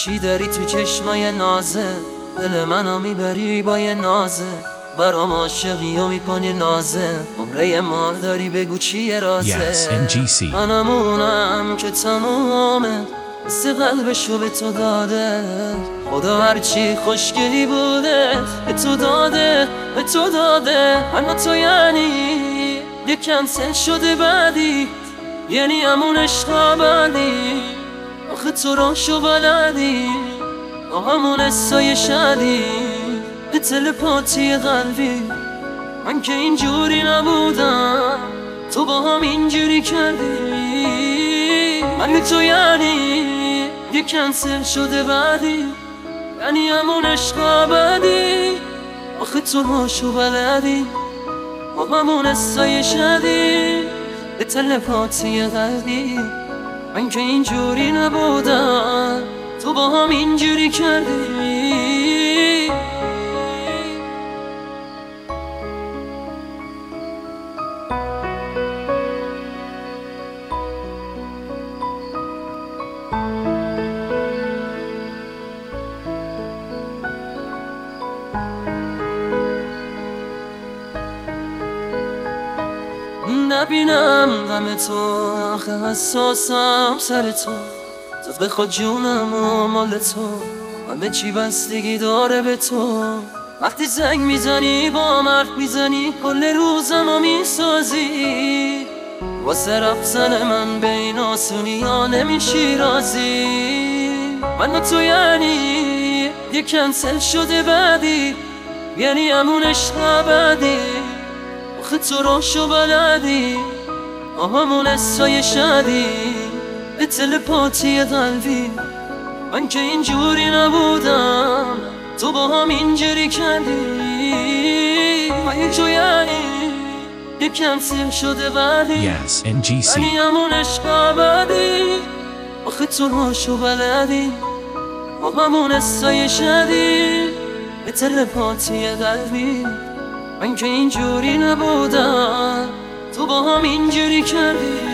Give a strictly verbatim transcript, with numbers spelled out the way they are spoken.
چی داری تو چشمای نازه، دل منو میبری با یه نازه، برام عاشقی و میکنی نازه، عمره ما داری بگو چیه رازه. Yes, ان جی سی. منمونم که تمامه مثل قلبشو به تو داده، خدا هرچی خوشگلی بوده به تو داده، به تو داده. اما تو یعنی یه کنسل شده بعدی، یعنی همون عشق ابدی. آخه تو راشو بلدی با همون حسای شدی، به تلپاتی قلبی. من که اینجوری نبودم تو با هم اینجوری کردی. من تو یعنی یه کنسل شده بعدی، یعنی همون عشق ابدی. آخه تو راشو بلدی با همون حسای شدی، به تلپاتی قلبی. من که اینجوری نبودم تو با هم اینجوری کردی. نبینم غم تو، آخه حساسم سر تو، تو بخواد جونم و مال تو، همه چی بستگی داره به تو. وقتی زنگ میزنی با مرد میزنی، کل روزمو میسازی، واسه رفتن من به این آسونی ها نمیشی رازی. من و تو یعنی یه کنسل شده بعدی، یعنی همون عشق ابدی. آخه تو راشو بلدی با همون حسای شدی، به تلپاتی قلبی. من که اینجوری نبودم تو با هم اینجوری کردی. من تو یعنی یه کنسل شده بعدی، Yes, ان جی سی. یعنی همون عشق ابدی. آخه تو راشو بلدی با همون حسای شدی، به تلپاتی قلبی. من که اینجوری نبودم تو با هم اینجوری کردی.